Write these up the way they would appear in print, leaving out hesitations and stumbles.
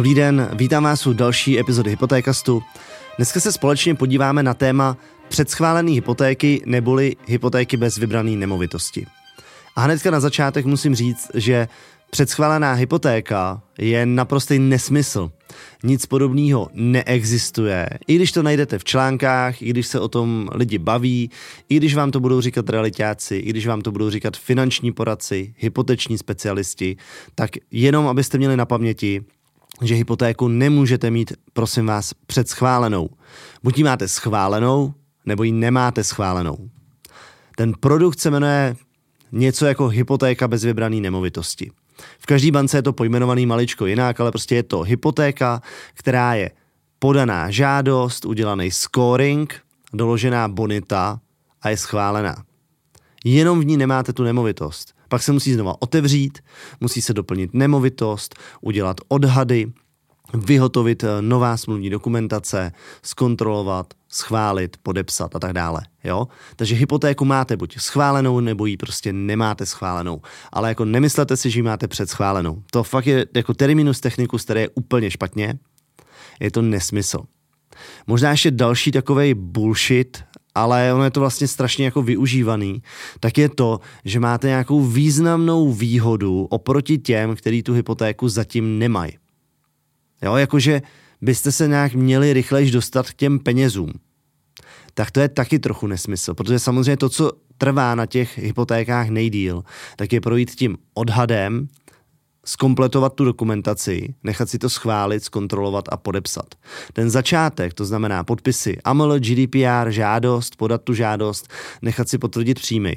Dobrý den, vítám vás u další epizody Hypotékastu. Dneska se společně podíváme na téma předschválené hypotéky neboli hypotéky bez vybrané nemovitosti. A hnedka na začátek musím říct, že předschválená hypotéka je naprostý nesmysl. Nic podobného neexistuje. I když to najdete v článkách, i když se o tom lidi baví, i když vám to budou říkat realitáci, i když vám to budou říkat finanční poradci, hypoteční specialisti, tak jenom abyste měli na paměti, že hypotéku nemůžete mít, prosím vás, předschválenou. Buď ji máte schválenou, nebo ji nemáte schválenou. Ten produkt se jmenuje něco jako hypotéka bez vybrané nemovitosti. V každé bance je to pojmenovaný maličko jinak, ale prostě je to hypotéka, která je podaná žádost, udělaný scoring, doložená bonita a je schválená. Jenom v ní nemáte tu nemovitost. Pak se musí znova otevřít, musí se doplnit nemovitost, udělat odhady, vyhotovit nová smluvní dokumentace, zkontrolovat, schválit, podepsat a tak dále. Jo? Takže hypotéku máte buď schválenou, nebo ji prostě nemáte schválenou. Ale jako nemyslete si, že ji máte předschválenou. To fakt je jako terminus technicus, který je úplně špatně. Je to nesmysl. Možná ještě další takovej bullshit, ale ono je to vlastně strašně jako využívaný, tak je to, že máte nějakou významnou výhodu oproti těm, kteří tu hypotéku zatím nemají. Jo, jakože byste se nějak měli rychleji dostat k těm penězům. Tak to je taky trochu nesmysl, protože samozřejmě to, co trvá na těch hypotékách nejdýl, tak je projít tím odhadem, zkompletovat tu dokumentaci, nechat si to schválit, zkontrolovat a podepsat. Ten začátek, to znamená podpisy AML, GDPR, žádost, podat tu žádost, nechat si potvrdit příjmy.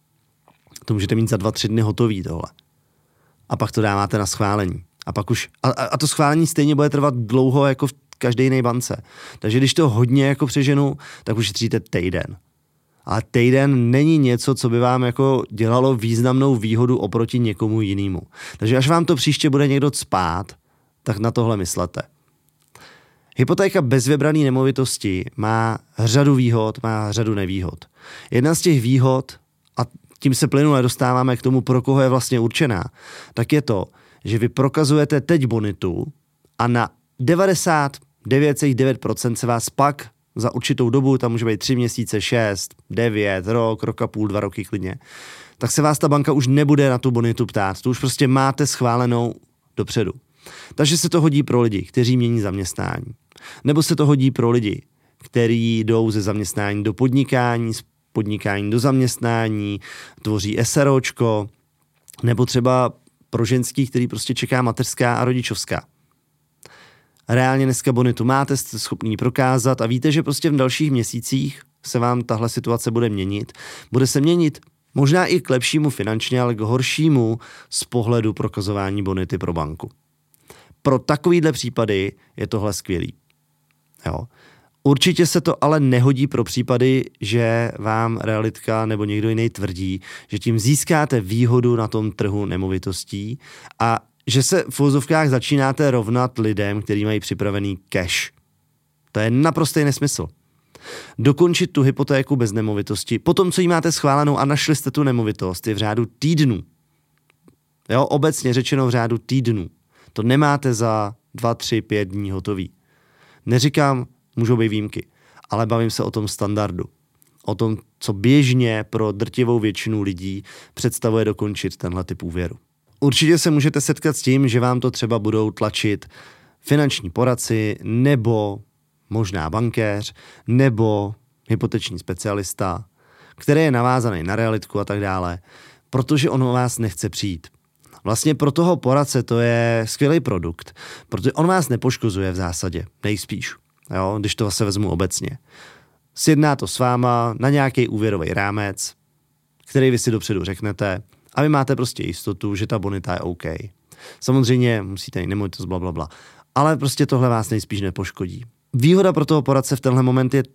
To můžete mít za 2-3 dny hotový tohle. A pak to dáváte na schválení. A pak už, a to schválení stejně bude trvat dlouho jako v každé jiné bance. Takže když to hodně jako přeženu, tak ušetříte týden. Ale týden není něco, co by vám jako dělalo významnou výhodu oproti někomu jinému. Takže až vám to příště bude někdo cpát, tak na tohle myslete. Hypotéka bez vybrané nemovitosti má řadu výhod, má řadu nevýhod. Jedna z těch výhod, a tím se plynule dostáváme k tomu, pro koho je vlastně určená, tak je to, že vy prokazujete teď bonitu a na 99,9% se vás pak za určitou dobu, tam může být 3 měsíce, 6, 9, rok a půl, 2 roky klidně, tak se vás ta banka už nebude na tu bonitu ptát. To už prostě máte schválenou dopředu. Takže se to hodí pro lidi, kteří mění zaměstnání. Nebo se to hodí pro lidi, kteří jdou ze zaměstnání do podnikání, z podnikání do zaměstnání, tvoří SROčko, nebo třeba pro ženský, který prostě čeká mateřská a rodičovská. Reálně dneska bonitu máte, jste schopný prokázat a víte, že prostě v dalších měsících se vám tahle situace bude měnit. Bude se měnit možná i k lepšímu finančně, ale k horšímu z pohledu prokazování bonity pro banku. Pro takovýhle případy je tohle skvělý. Jo. Určitě se to ale nehodí pro případy, že vám realitka nebo někdo jiný tvrdí, že tím získáte výhodu na tom trhu nemovitostí a že se v uvozovkách začínáte rovnat lidem, kteří mají připravený cash. To je naprostý nesmysl. Dokončit tu hypotéku bez nemovitosti, potom, co ji máte schválenou a našli jste tu nemovitost, je v řádu týdnů. Jo, obecně řečeno v řádu týdnů. To nemáte za 2, 3, 5 dní hotový. Neříkám, můžou být výjimky, ale bavím se o tom standardu. O tom, co běžně pro drtivou většinu lidí představuje dokončit tenhle typ úvěru. Určitě se můžete setkat s tím, že vám to třeba budou tlačit finanční poradci, nebo možná bankéř, nebo hypoteční specialista, který je navázaný na realitku a tak dále, protože on o vás nechce přijít. Vlastně pro toho poradce to je skvělý produkt, protože on vás nepoškozuje v zásadě, nejspíš, jo, když to zase vezmu obecně. Sjedná to s váma na nějaký úvěrový rámec, který vy si dopředu řeknete, a vy máte prostě jistotu, že ta bonita je OK. Samozřejmě musíte jít nemovitost, blablabla. Ale prostě tohle vás nejspíš nepoškodí. Výhoda pro toho poradce v tenhle moment je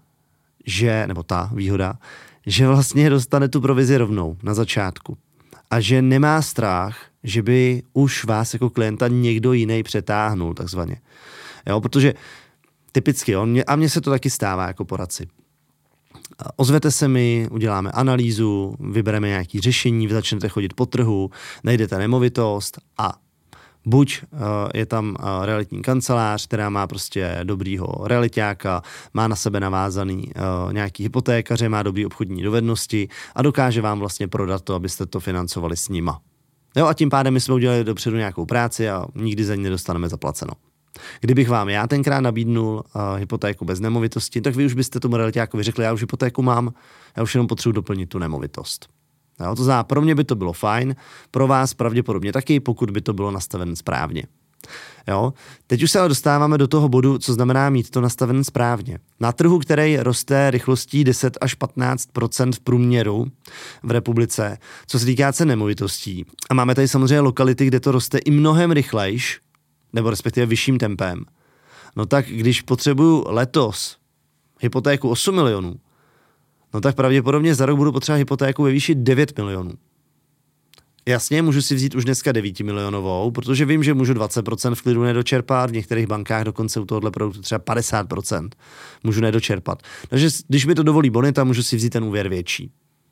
ta výhoda, že vlastně dostane tu provizi rovnou na začátku. A že nemá strach, že by už vás jako klienta někdo jiný přetáhnul, takzvaně. Jo, protože typicky, mně se to taky stává jako poradci. Ozvete se mi, uděláme analýzu, vybereme nějaké řešení, vy začnete chodit po trhu, najdete nemovitost a Buď je tam realitní kancelář, která má prostě dobrýho realitáka, má na sebe navázaný nějaký hypotékaře, má dobrý obchodní dovednosti a dokáže vám vlastně prodat to, abyste to financovali s nima. Jo, a tím pádem my jsme udělali dopředu nějakou práci a nikdy za ní nedostaneme zaplaceno. Kdybych vám já tenkrát nabídnul hypotéku bez nemovitosti, tak vy už byste tomu realitákovi řekli, já už hypotéku mám, já už jenom potřebuji doplnit tu nemovitost. Jo, to znamená, pro mě by to bylo fajn, pro vás pravděpodobně taky, pokud by to bylo nastavené správně. Jo? Teď už se ale dostáváme do toho bodu, co znamená mít to nastavené správně. Na trhu, který roste rychlostí 10 až 15% v průměru v republice, co se týká cen nemovitostí. A máme tady samozřejmě lokality, kde to roste i mnohem rychlejš, nebo respektive vyšším tempem. No tak když potřebuju letos hypotéku 8 milionů, no tak pravděpodobně za rok budu potřebovat hypotéku ve výši 9 milionů. Jasně, můžu si vzít už dneska 9 milionovou, protože vím, že můžu 20% v klidu nedočerpat, v některých bankách dokonce u tohohle produktu třeba 50% můžu nedočerpat. Takže když mi to dovolí bonita, můžu si vzít ten úvěr větší.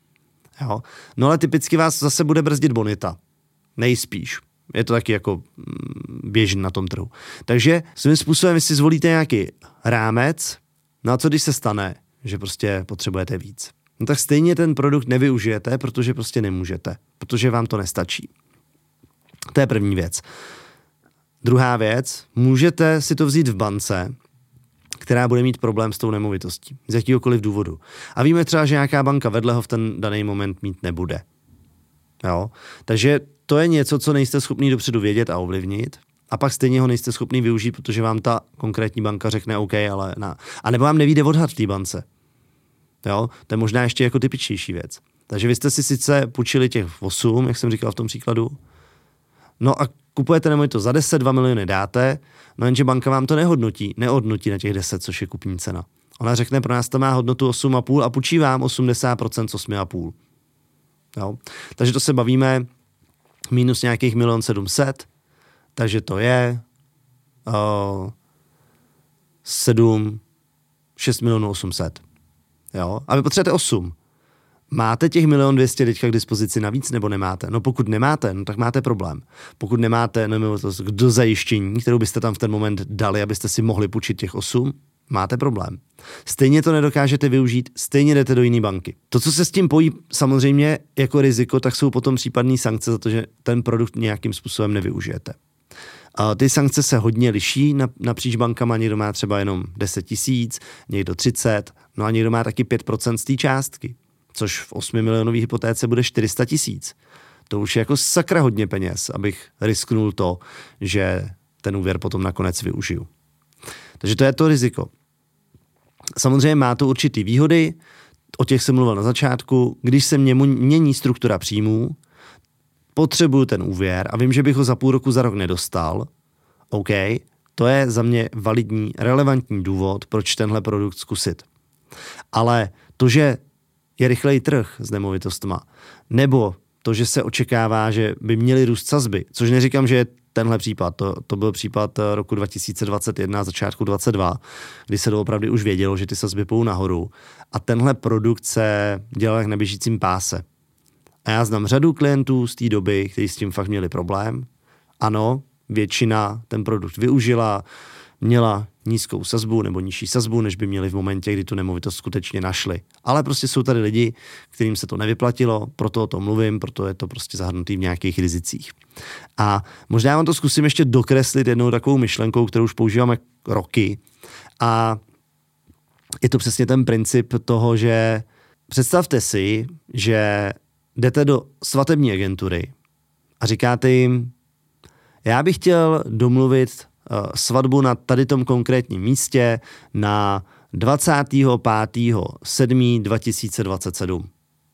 Jo? No ale typicky vás zase bude brzdit bonita. Nejspíš. Je to taky jako běžný na tom trhu. Takže svým způsobem, si zvolíte nějaký rámec, no a co když se stane, že prostě potřebujete víc. No tak stejně ten produkt nevyužijete, protože prostě nemůžete, protože vám to nestačí. To je první věc. Druhá věc, můžete si to vzít v bance, která bude mít problém s tou nemovitostí, z jakýhokoliv důvodu. A víme třeba, že nějaká banka vedle ho v ten daný moment mít nebude. Jo? Takže to je něco, co nejste schopný dopředu vědět a ovlivnit, a pak stejně ho nejste schopný využít, protože vám ta konkrétní banka řekne OK, ale na. A nebo vám nevyjde odhad v té bance. Jo? To je možná ještě jako typičtější věc. Takže vy jste si sice půjčili těch 8, jak jsem říkal v tom příkladu, no a kupujete nemovitost za 10, 2 miliony dáte, no jenže banka vám to nehodnotí na těch 10, což je kupní cena. Ona řekne, pro nás to má hodnotu 8,5 a půjčí vám 80% z 8,5. Jo? Takže to se bavíme minus nějakých 1 700 000, takže to je 6 800 000. Jo? A vy potřebujete 8. Máte těch 1 200 000 teďka k dispozici navíc nebo nemáte? No pokud nemáte, no tak máte problém. Pokud nemáte nemovitost k dozajištění, kterou byste tam v ten moment dali, abyste si mohli půjčit těch 8, máte problém. Stejně to nedokážete využít, stejně jdete do jiné banky. To, co se s tím pojí samozřejmě jako riziko, tak jsou potom případné sankce za to, že ten produkt nějakým způsobem nevyužijete. A ty sankce se hodně liší napříč bankama, někdo má třeba jenom 10 000, někdo 30, no a někdo má taky 5% z té částky, což v 8 milionové hypotéce bude 400 000. To už je jako sakra hodně peněz, abych risknul to, že ten úvěr potom nakonec využiju. Takže to je to riziko. Samozřejmě má to určitý výhody, o těch jsem mluvil na začátku, když se mění struktura příjmů, potřebuju ten úvěr a vím, že bych ho za půl roku, za rok nedostal, OK, to je za mě validní, relevantní důvod, proč tenhle produkt zkusit. Ale to, že je rychlej trh s nemovitostma, nebo to, že se očekává, že by měly růst sazby, což neříkám, že je tenhle případ, to byl případ roku 2021, začátku 2022, kdy se doopravdy už vědělo, že ty sazby půjdou nahoru a tenhle produkt se dělal jak na běžícím páse. A já znám řadu klientů z té doby, kteří s tím fakt měli problém. Ano, většina ten produkt využila, měla nízkou sazbu nebo nižší sazbu, než by měli v momentě, kdy tu nemovitost skutečně našli. Ale prostě jsou tady lidi, kterým se to nevyplatilo, proto o tom mluvím, proto je to prostě zahrnutý v nějakých rizicích. A možná vám to zkusím ještě dokreslit jednou takovou myšlenkou, kterou už používáme roky. A je to přesně ten princip toho, že představte si, že jdete do svatební agentury a říkáte jim, já bych chtěl domluvit svatbu na tady tom konkrétním místě na 25.7.2027.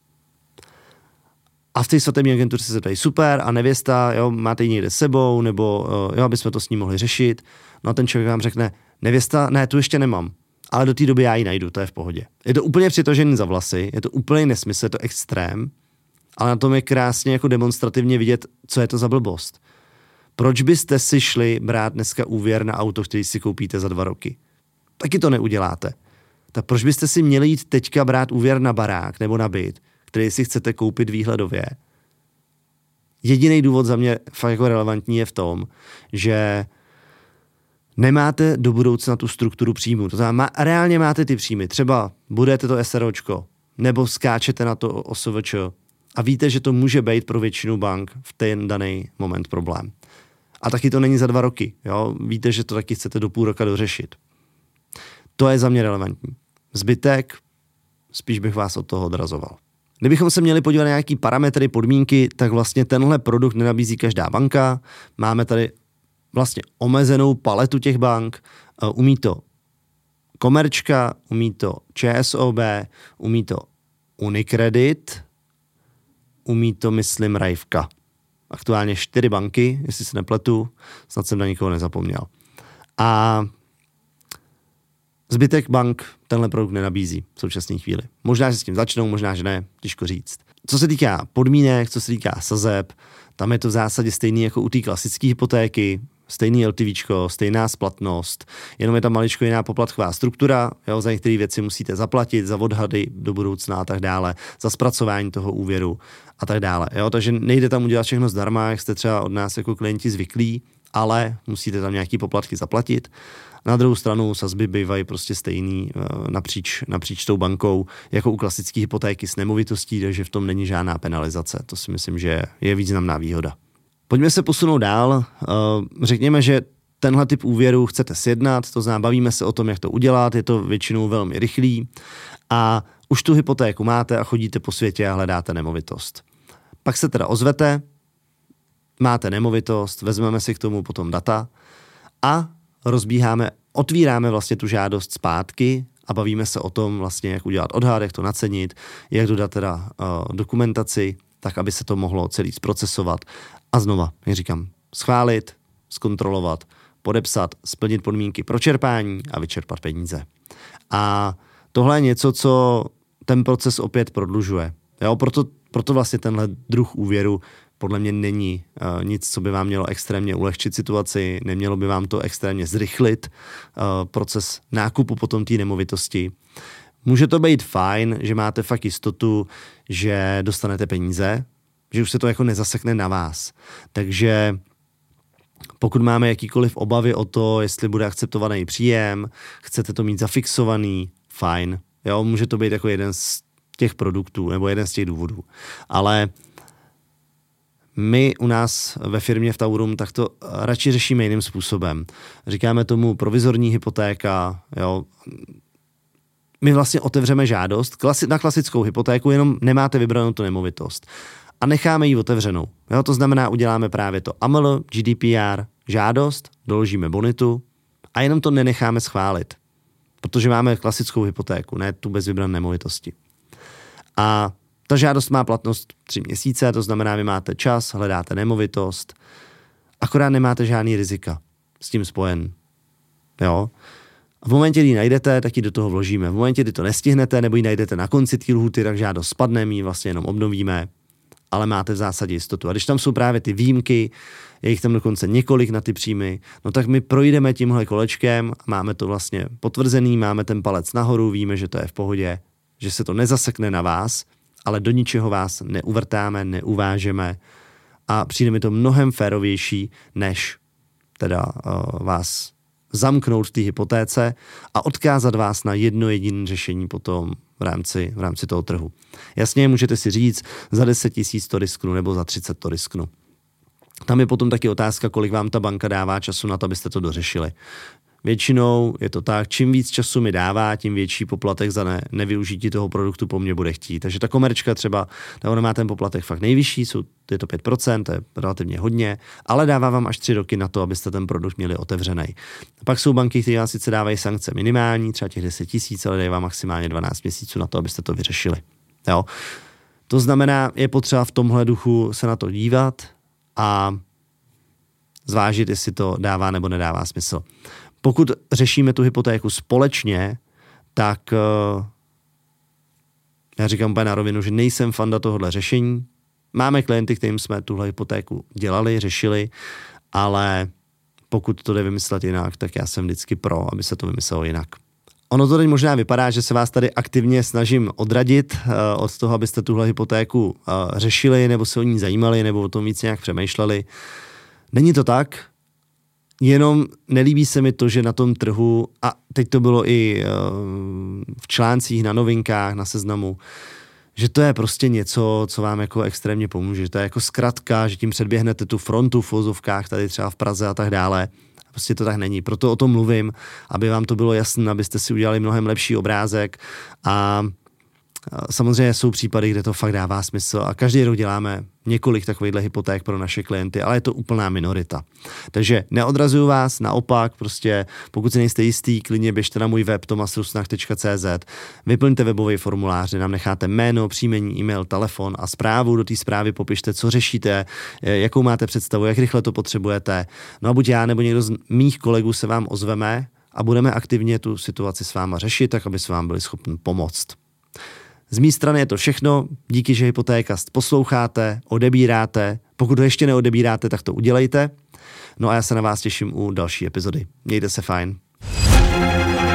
A v té svatební agentuře se zeptají, super, a nevěsta, jo, máte ji někde s sebou, nebo jo, aby jsme to s ní mohli řešit. No a ten člověk vám řekne, nevěsta, ne, tu ještě nemám, ale do té doby já ji najdu, to je v pohodě. Je to úplně přitažený za vlasy, je to úplně nesmysl, je to extrém, ale na tom je krásně jako demonstrativně vidět, co je to za blbost. Proč byste si šli brát dneska úvěr na auto, který si koupíte za 2 roky? Taky to neuděláte. Tak proč byste si měli jít teďka brát úvěr na barák nebo na byt, který si chcete koupit výhledově Jediný důvod za mě fakt jako relevantní je v tom, že nemáte do budoucna tu strukturu příjmu. To znamená, reálně máte ty příjmy. Třeba budete to SROčko, nebo skáčete na to OSVČ a víte, že to může být pro většinu bank v ten daný moment problém. A taky to není za 2 roky. Jo? Víte, že to taky chcete do půl roka dořešit. To je za mě relevantní. Zbytek, spíš bych vás od toho odrazoval. Kdybychom se měli podívat na nějaký parametry, podmínky, tak vlastně tenhle produkt nenabízí každá banka. Máme tady vlastně omezenou paletu těch bank. Umí to Komerčka, umí to ČSOB, umí to Unicredit, umí to, myslím, Rajvka. Aktuálně 4 banky, jestli se nepletu, snad jsem na nikoho nezapomněl. A zbytek bank tenhle produkt nenabízí v současné chvíli. Možná, že s tím začnou, možná, že ne, těžko říct. Co se týká podmínek, co se týká sazeb, tam je to v zásadě stejný jako u té klasické hypotéky, stejný LTVčko, stejná splatnost, jenom je tam maličko jiná poplatková struktura, jo, za některé věci musíte zaplatit, za odhady do budoucna a tak dále, za zpracování toho úvěru a tak dále. Jo, takže nejde tam udělat všechno zdarma, jak jste třeba od nás jako klienti zvyklí, ale musíte tam nějaký poplatky zaplatit. Na druhou stranu sazby bývají prostě stejný napříč tou bankou, jako u klasické hypotéky s nemovitostí, takže v tom není žádná penalizace. To si myslím, že je významná výhoda. Pojďme se posunout dál. Řekněme, že tenhle typ úvěru chcete sjednat, to znamená, bavíme se o tom, jak to udělat, je to většinou velmi rychlý a už tu hypotéku máte a chodíte po světě a hledáte nemovitost. Pak se teda ozvete, máte nemovitost, vezmeme si k tomu potom data a otvíráme vlastně tu žádost zpátky a bavíme se o tom vlastně, jak udělat odhad, jak to nacenit, jak dodat teda dokumentaci, tak aby se to mohlo celý zprocesovat a znova, jak říkám, schválit, zkontrolovat, podepsat, splnit podmínky pro čerpání a vyčerpat peníze. A tohle je něco, co ten proces opět prodlužuje. Jo, proto vlastně tenhle druh úvěru podle mě není nic, co by vám mělo extrémně ulehčit situaci, nemělo by vám to extrémně zrychlit proces nákupu potom té nemovitosti. Může to být fajn, že máte fakt jistotu, že dostanete peníze, že už se to jako nezasekne na vás. Takže pokud máme jakýkoliv obavy o to, jestli bude akceptovaný příjem, chcete to mít zafixovaný, fajn. Jo, může to být jako jeden z těch produktů nebo jeden z těch důvodů. Ale my u nás ve firmě v Taurum tak to radši řešíme jiným způsobem. Říkáme tomu provizorní hypotéka, jo. My vlastně otevřeme žádost na klasickou hypotéku, jenom nemáte vybranou tu nemovitost. A necháme ji otevřenou. Jo, to znamená, uděláme právě to AML, GDPR, žádost, doložíme bonitu a jenom to nenecháme schválit. Protože máme klasickou hypotéku, ne tu bez vybrané nemovitosti. A ta žádost má platnost 3 měsíce, to znamená, vy máte čas, hledáte nemovitost, akorát nemáte žádný rizika s tím spojen. Jo? A v momentě, kdy ji najdete, tak ji do toho vložíme. V momentě, kdy to nestihnete, nebo ji najdete na konci té lhůty, tak žádost spadne, my ji vlastně jenom obnovíme, ale máte v zásadě jistotu. A když tam jsou právě ty výjimky, je jich tam dokonce několik na ty příjmy, no tak my projdeme tímhle kolečkem, máme to vlastně potvrzený, máme ten palec nahoru, víme, že to je v pohodě, že se to nezasekne na vás, ale do ničeho vás neuvrtáme, neuvážeme a přijde mi to mnohem férovější, než teda vás zamknout v té hypotéce a odkázat vás na jedno jediné řešení potom v rámci toho trhu. Jasně, můžete si říct, za 10 000 to risknu nebo za 30 to risknu. Tam je potom taky otázka, kolik vám ta banka dává času na to, abyste to dořešili. Většinou je to tak, čím víc času mi dává, tím větší poplatek za nevyužití toho produktu po mně bude chtít. Takže ta Komerčka třeba, ona má ten poplatek fakt nejvyšší, je to 5%, to je relativně hodně, ale dává vám až 3 roky na to, abyste ten produkt měli otevřený. Pak jsou banky, které vám sice dávají sankce minimální, třeba těch 10 000, ale dají vám maximálně 12 měsíců na to, abyste to vyřešili. Jo? To znamená, je potřeba v tomhle duchu se na to dívat a zvážit, jestli to dává nebo nedává smysl. Pokud řešíme tu hypotéku společně, tak já říkám úplně na rovinu, že nejsem fanda tohohle řešení. Máme klienty, kterým jsme tuhle hypotéku dělali, řešili, ale pokud to jde vymyslet jinak, tak já jsem vždycky pro, aby se to vymyslelo jinak. Ono to teď možná vypadá, že se vás tady aktivně snažím odradit od toho, abyste tuhle hypotéku řešili, nebo se o ní zajímali, nebo o tom víc nějak přemýšleli. Není to tak, jenom nelíbí se mi to, že na tom trhu, a teď to bylo i v článcích, na Novinkách, na Seznamu, že to je prostě něco, co vám jako extrémně pomůže. Že to je jako zkratka, že tím předběhnete tu frontu v vozovkách tady třeba v Praze a tak dále. Prostě to tak není. Proto o tom mluvím, aby vám to bylo jasné, abyste si udělali mnohem lepší obrázek. A samozřejmě jsou případy, kde to fakt dává smysl a každý rok děláme několik takovýchhle hypoték pro naše klienty, ale je to úplná minorita. Takže neodrazuju vás, naopak, prostě pokud si nejste jistý, klidně běžte na můj web tomasrusnach.cz, vyplňte webový formulář, kde nám necháte jméno, příjmení, e-mail, telefon a zprávu. Do té zprávy popište, co řešíte, jakou máte představu, jak rychle to potřebujete. No a buď já nebo někdo z mých kolegů se vám ozveme a budeme aktivně tu situaci s váma řešit, tak aby se vám byli schopni pomoct. Z mé strany je to všechno. Díky, že Hypotékast posloucháte, odebíráte. Pokud ho ještě neodebíráte, tak to udělejte. No a já se na vás těším u další epizody. Mějte se fajn.